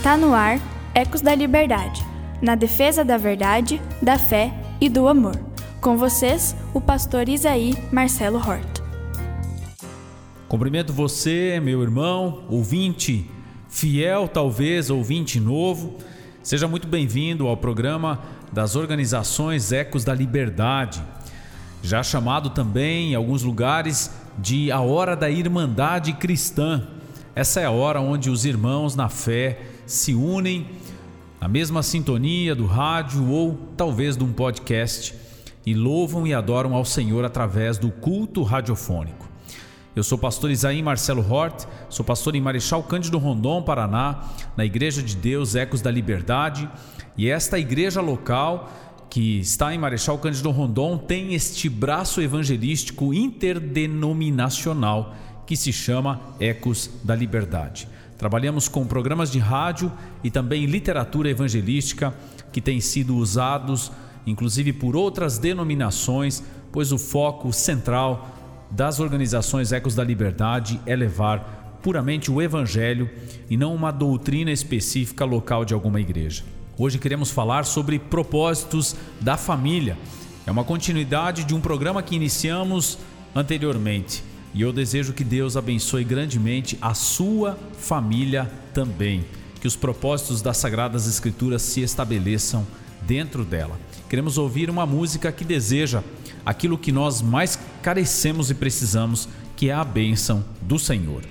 Está no ar Ecos da Liberdade, na defesa da verdade, da fé e do amor. Com vocês, o pastor Isaí Marcelo Hort. Cumprimento você, meu irmão, ouvinte fiel, talvez ouvinte novo. Seja muito bem-vindo ao programa das organizações Ecos da Liberdade, já chamado também em alguns lugares de a hora da Irmandade Cristã. Essa é a hora onde os irmãos na fé se unem na mesma sintonia do rádio ou talvez de um podcast e louvam e adoram ao Senhor através do culto radiofônico. Eu sou o pastor Isaí Marcelo Hort, sou pastor em Marechal Cândido Rondon, Paraná, na Igreja de Deus Ecos da Liberdade, e esta igreja local que está em Marechal Cândido Rondon tem este braço evangelístico interdenominacional que se chama Ecos da Liberdade. Trabalhamos com programas de rádio e também literatura evangelística que têm sido usados inclusive por outras denominações, pois o foco central das organizações Ecos da Liberdade é levar puramente o Evangelho e não uma doutrina específica local de alguma igreja. Hoje queremos falar sobre propósitos da família. É uma continuidade de um programa que iniciamos anteriormente. E eu desejo que Deus abençoe grandemente a sua família também. Que os propósitos das Sagradas Escrituras se estabeleçam dentro dela. Queremos ouvir uma música que deseja aquilo que nós mais carecemos e precisamos, que é a bênção do Senhor.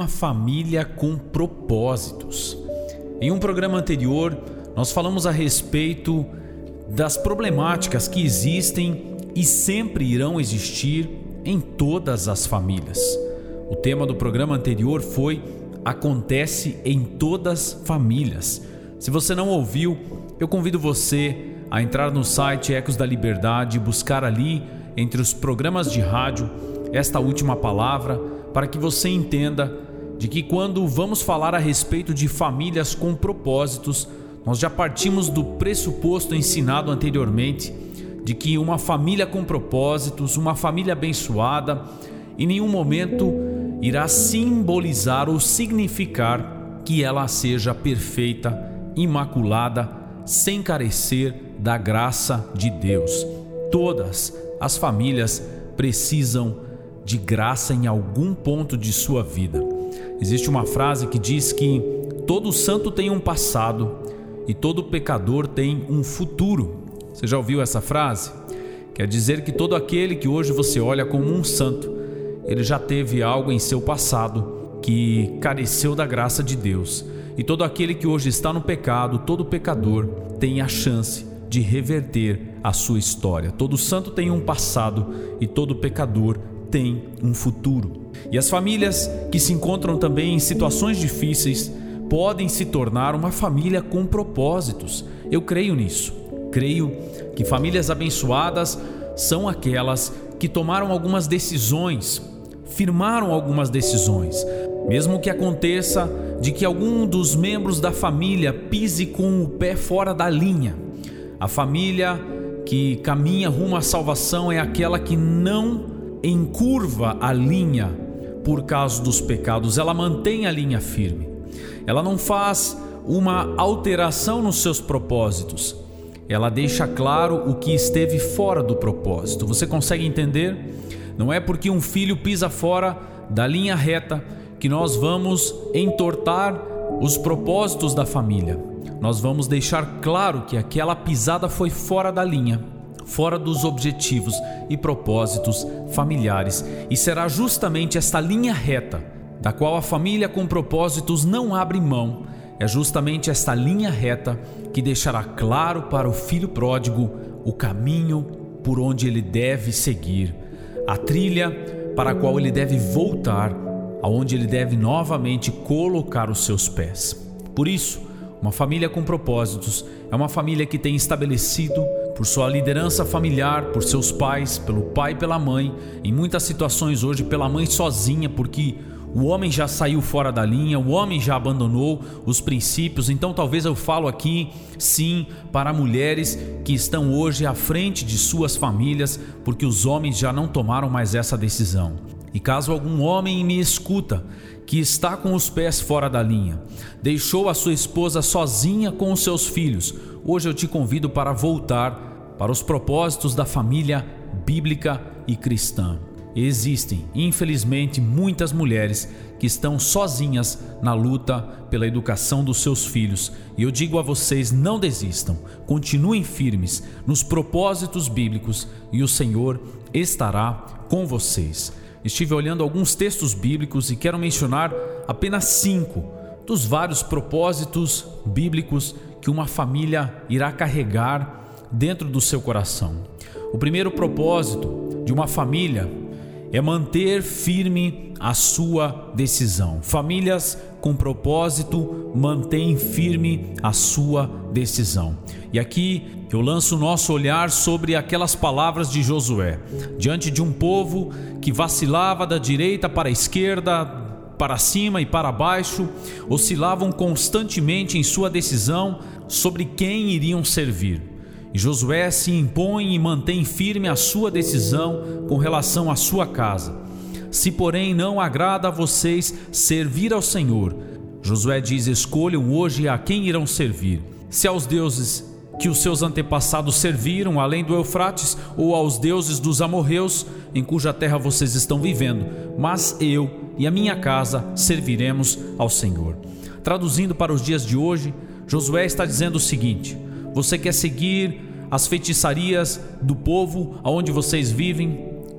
uma família com propósitos. Em um programa anterior, nós falamos a respeito das problemáticas que existem e sempre irão existir em todas as famílias. O tema do programa anterior foi Acontece em todas as famílias. Se você não ouviu, eu convido você a entrar no site Ecos da Liberdade e buscar ali, entre os programas de rádio, esta última palavra, para que você entenda de que quando vamos falar a respeito de famílias com propósitos, nós já partimos do pressuposto ensinado anteriormente de que uma família com propósitos, uma família abençoada, em nenhum momento irá simbolizar ou significar que ela seja perfeita, imaculada, sem carecer da graça de Deus. Todas as famílias precisam de graça em algum ponto de sua vida. Existe uma frase que diz que todo santo tem um passado e todo pecador tem um futuro. Você já ouviu essa frase? Quer dizer que todo aquele que hoje você olha como um santo, ele já teve algo em seu passado que careceu da graça de Deus. E todo aquele que hoje está no pecado, todo pecador, tem a chance de reverter a sua história. Todo santo tem um passado e todo pecador tem um futuro. E as famílias que se encontram também em situações difíceis podem se tornar uma família com propósitos. Eu creio nisso. Creio que famílias abençoadas são aquelas que tomaram algumas decisões, firmaram algumas decisões, mesmo que aconteça de que algum dos membros da família pise com o pé fora da linha. A família que caminha rumo à salvação é aquela que não encurva a linha por causa dos pecados, ela mantém a linha firme. Ela não faz uma alteração nos seus propósitos. Ela deixa claro o que esteve fora do propósito. Você consegue entender? Não é porque um filho pisa fora da linha reta que nós vamos entortar os propósitos da família. Nós vamos deixar claro que aquela pisada foi fora da linha, fora dos objetivos e propósitos familiares. E será justamente esta linha reta, da qual a família com propósitos não abre mão, é justamente esta linha reta que deixará claro para o filho pródigo o caminho por onde ele deve seguir, a trilha para a qual ele deve voltar, aonde ele deve novamente colocar os seus pés. Por isso, uma família com propósitos é uma família que tem estabelecido, por sua liderança familiar, por seus pais, pelo pai e pela mãe, em muitas situações hoje pela mãe sozinha, porque o homem já saiu fora da linha, o homem já abandonou os princípios. Então talvez eu falo aqui, sim, para mulheres que estão hoje à frente de suas famílias, porque os homens já não tomaram mais essa decisão. E caso algum homem me escuta, que está com os pés fora da linha, deixou a sua esposa sozinha com os seus filhos, hoje eu te convido para voltar para os propósitos da família bíblica e cristã. Existem, infelizmente, muitas mulheres que estão sozinhas na luta pela educação dos seus filhos. E eu digo a vocês, não desistam, continuem firmes nos propósitos bíblicos e o Senhor estará com vocês. Estive olhando alguns textos bíblicos e quero mencionar apenas 5 dos vários propósitos bíblicos que uma família irá carregar dentro do seu coração. O primeiro propósito de uma família é manter firme a sua decisão. Famílias com propósito mantêm firme a sua decisão. E aqui eu lanço o nosso olhar sobre aquelas palavras de Josué. Diante de um povo que vacilava da direita para a esquerda, para cima e para baixo, oscilavam constantemente em sua decisão sobre quem iriam servir. E Josué se impõe e mantém firme a sua decisão com relação à sua casa. Se, porém, não agrada a vocês servir ao Senhor, Josué diz: escolham hoje a quem irão servir. Se aos deuses que os seus antepassados serviram, além do Eufrates, ou aos deuses dos amorreus, em cuja terra vocês estão vivendo, mas eu e a minha casa serviremos ao Senhor. Traduzindo para os dias de hoje, Josué está dizendo o seguinte: você quer seguir as feitiçarias do povo aonde vocês vivem?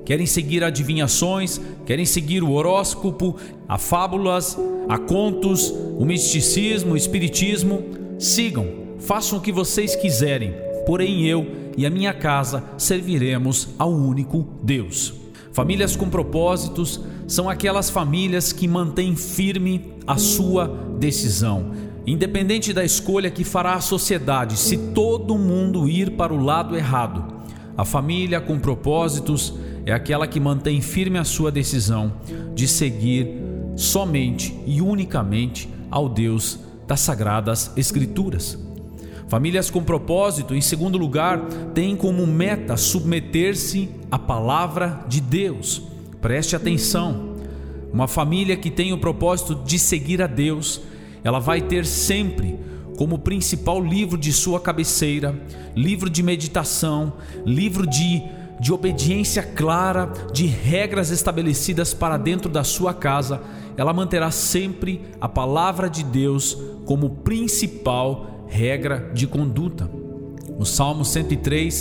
querem seguir adivinhações, querem seguir o horóscopo, a fábulas, a contos, o misticismo, o espiritismo. Sigam, façam o que vocês quiserem, porém eu e a minha casa serviremos ao único Deus. Famílias com propósitos são aquelas famílias que mantêm firme a sua decisão, independente da escolha que fará a sociedade, se todo mundo ir para o lado errado. A família com propósitos é aquela que mantém firme a sua decisão de seguir somente e unicamente ao Deus das Sagradas Escrituras. Famílias com propósito, em segundo lugar, têm como meta submeter-se à palavra de Deus. Preste atenção. Uma família que tem o propósito de seguir a Deus, ela vai ter sempre como principal livro de sua cabeceira, livro de meditação, livro de obediência clara, de regras estabelecidas para dentro da sua casa. Ela manterá sempre a palavra de Deus como principal regra de conduta. O Salmo 103,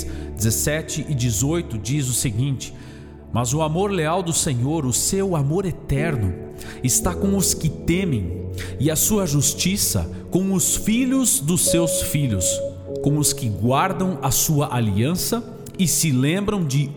17 e 18 diz o seguinte: mas o amor leal do Senhor, o seu amor eterno, está com os que temem, e a sua justiça com os filhos dos seus filhos, com os que guardam a sua aliança e se lembram de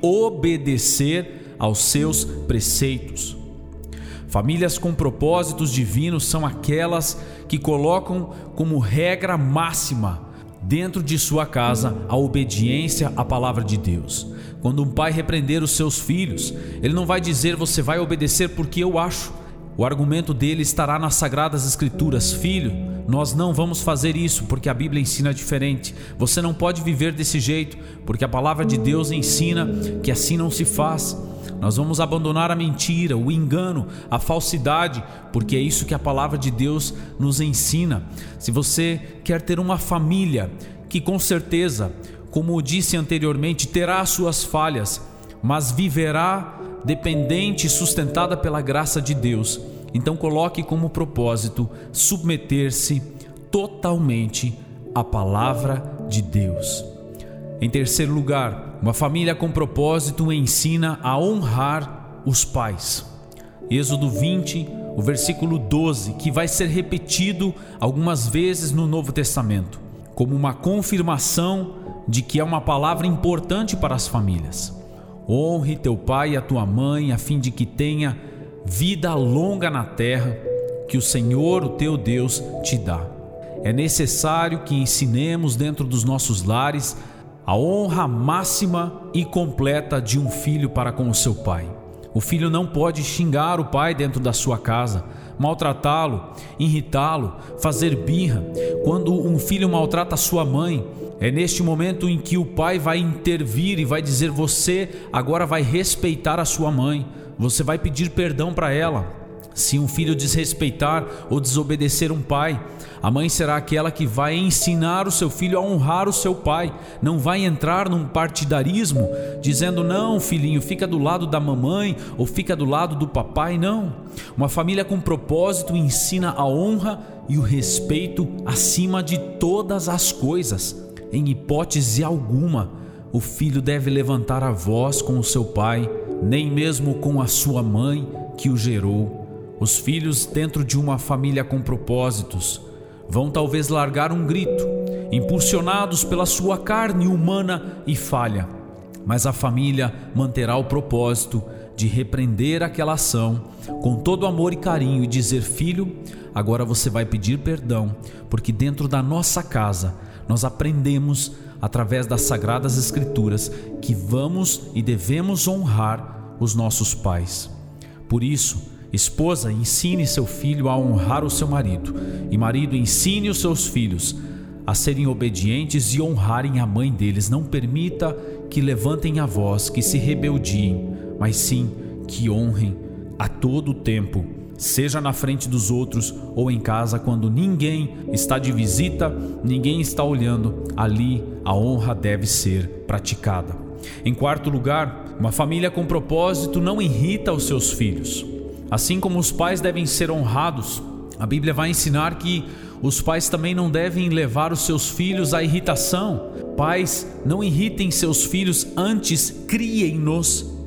obedecer aos seus preceitos. Famílias com propósitos divinos são aquelas que colocam como regra máxima dentro de sua casa a obediência à palavra de Deus. Quando um pai repreender os seus filhos, ele não vai dizer: você vai obedecer porque eu acho. O argumento dele estará nas Sagradas Escrituras: filho, nós não vamos fazer isso porque a Bíblia ensina diferente. Você não pode viver desse jeito porque a palavra de Deus ensina que assim não se faz. Nós vamos abandonar a mentira, o engano, a falsidade, porque é isso que a palavra de Deus nos ensina. Se você quer ter uma família que com certeza, como disse anteriormente, terá suas falhas, mas viverá dependente e sustentada pela graça de Deus, então coloque como propósito submeter-se totalmente à palavra de Deus. Em terceiro lugar, uma família com propósito ensina a honrar os pais. Êxodo 20, o versículo 12, que vai ser repetido algumas vezes no Novo Testamento, como uma confirmação de que é uma palavra importante para as famílias. Honre teu pai e a tua mãe, a fim de que tenha vida longa na terra, que o Senhor, o teu Deus, te dá. É necessário que ensinemos dentro dos nossos lares a honra máxima e completa de um filho para com o seu pai. O filho não pode xingar o pai dentro da sua casa, maltratá-lo, irritá-lo, fazer birra. Quando um filho maltrata a sua mãe, é neste momento em que o pai vai intervir e vai dizer: você agora vai respeitar a sua mãe, você vai pedir perdão para ela. Se um filho desrespeitar ou desobedecer um pai, a mãe será aquela que vai ensinar o seu filho a honrar o seu pai. Não vai entrar num partidarismo dizendo: não, filhinho, fica do lado da mamãe ou fica do lado do papai. Não. Uma família com propósito ensina a honra e o respeito acima de todas as coisas. Em hipótese alguma, o filho deve levantar a voz com o seu pai, nem mesmo com a sua mãe que o gerou. Os filhos dentro de uma família com propósitos vão talvez largar um grito, impulsionados pela sua carne humana e falha, mas a família manterá o propósito de repreender aquela ação com todo amor e carinho e dizer: filho, agora você vai pedir perdão, porque dentro da nossa casa nós aprendemos através das Sagradas Escrituras que vamos e devemos honrar os nossos pais. Por isso, esposa, ensine seu filho a honrar o seu marido, e marido, ensine os seus filhos a serem obedientes e honrarem a mãe deles. Não permita que levantem a voz, que se rebeldiem, mas sim que honrem a todo tempo, seja na frente dos outros ou em casa, quando ninguém está de visita, ninguém está olhando. Ali a honra deve ser praticada. Em quarto lugar, uma família com propósito não irrita os seus filhos. Assim como os pais devem ser honrados, a Bíblia vai ensinar que os pais também não devem levar os seus filhos à irritação. Pais, não irritem seus filhos, antes criem-nos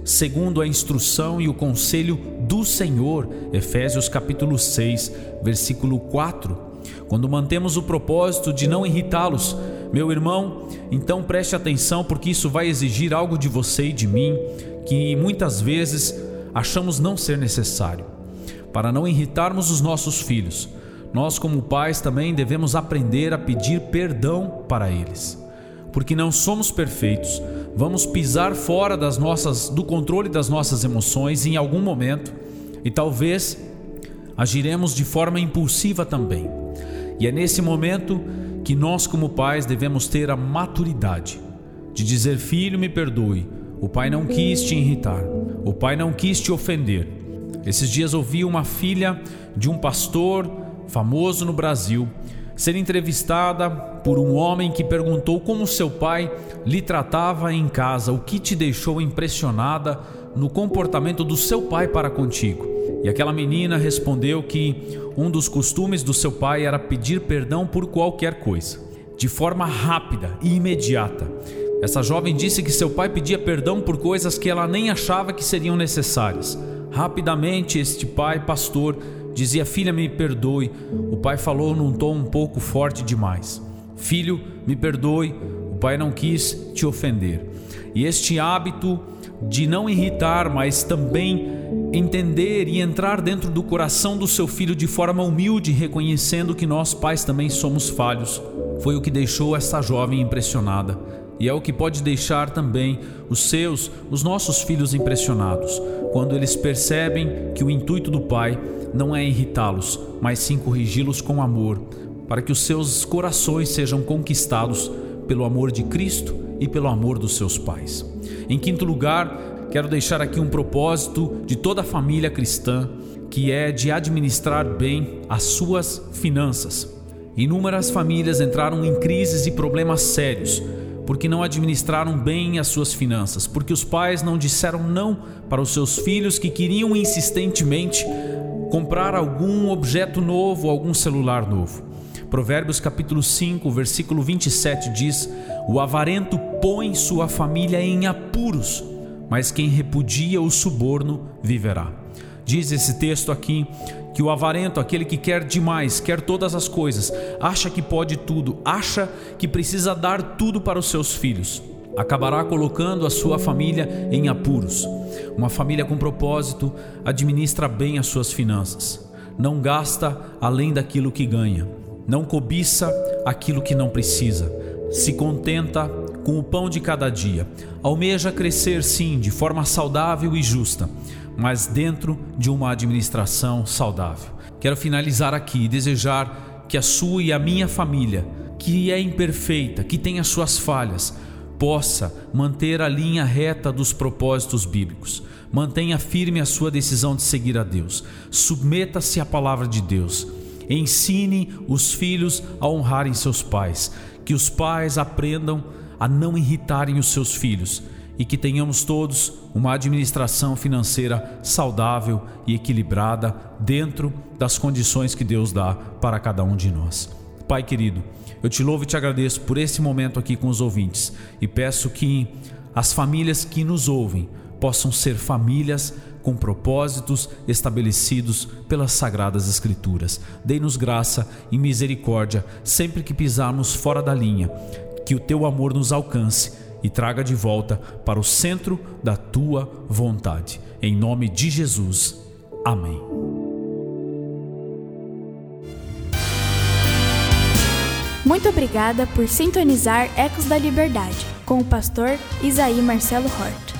segundo a instrução e o conselho do Senhor. Efésios capítulo 6, versículo 4. Quando mantemos o propósito de não irritá-los, meu irmão, então preste atenção, porque isso vai exigir algo de você e de mim que muitas vezes achamos não ser necessário. Para não irritarmos os nossos filhos, nós como pais também devemos aprender a pedir perdão para eles. Porque não somos perfeitos, vamos pisar fora do controle das nossas emoções em algum momento e talvez agiremos de forma impulsiva também. E é nesse momento que nós como pais devemos ter a maturidade de dizer: filho, me perdoe, o pai não quis te irritar, o pai não quis te ofender. Esses dias ouvi uma filha de um pastor famoso no Brasil ser entrevistada por um homem que perguntou como seu pai lhe tratava em casa, o que te deixou impressionada no comportamento do seu pai para contigo. E aquela menina respondeu que um dos costumes do seu pai era pedir perdão por qualquer coisa, de forma rápida e imediata. Essa jovem disse que seu pai pedia perdão por coisas que ela nem achava que seriam necessárias. Rapidamente, este pai, pastor, dizia: filha, me perdoe. O pai falou num tom um pouco forte demais: filho, me perdoe, o pai não quis te ofender. E este hábito de não irritar, mas também entender e entrar dentro do coração do seu filho de forma humilde, reconhecendo que nós pais também somos falhos, foi o que deixou essa jovem impressionada. E é o que pode deixar também os nossos filhos impressionados, quando eles percebem que o intuito do pai não é irritá-los, mas sim corrigi-los com amor, para que os seus corações sejam conquistados pelo amor de Cristo e pelo amor dos seus pais. Em quinto lugar, quero deixar aqui um propósito de toda a família cristã, que é de administrar bem as suas finanças. Inúmeras famílias entraram em crises e problemas sérios, porque não administraram bem as suas finanças, porque os pais não disseram não para os seus filhos que queriam insistentemente comprar algum objeto novo, algum celular novo. Provérbios capítulo 5, versículo 27 diz: o avarento põe sua família em apuros, mas quem repudia o suborno viverá. Diz esse texto aqui que o avarento, aquele que quer demais, quer todas as coisas, acha que pode tudo, acha que precisa dar tudo para os seus filhos, acabará colocando a sua família em apuros. Uma família com propósito administra bem as suas finanças, não gasta além daquilo que ganha, não cobiça aquilo que não precisa, se contenta com o pão de cada dia, almeja crescer sim, de forma saudável e justa, mas dentro de uma administração saudável. Quero finalizar aqui e desejar que a sua e a minha família, que é imperfeita, que tem as suas falhas, possa manter a linha reta dos propósitos bíblicos. Mantenha firme a sua decisão de seguir a Deus. Submeta-se à palavra de Deus. Ensine os filhos a honrarem seus pais. Que os pais aprendam a não irritarem os seus filhos. E que tenhamos todos uma administração financeira saudável e equilibrada dentro das condições que Deus dá para cada um de nós. Pai querido, eu te louvo e te agradeço por esse momento aqui com os ouvintes e peço que as famílias que nos ouvem possam ser famílias com propósitos estabelecidos pelas Sagradas Escrituras. Dê-nos graça e misericórdia sempre que pisarmos fora da linha, que o teu amor nos alcance e traga de volta para o centro da tua vontade. Em nome de Jesus. Amém. Muito obrigada por sintonizar Ecos da Liberdade com o pastor Isaí Marcelo Hort.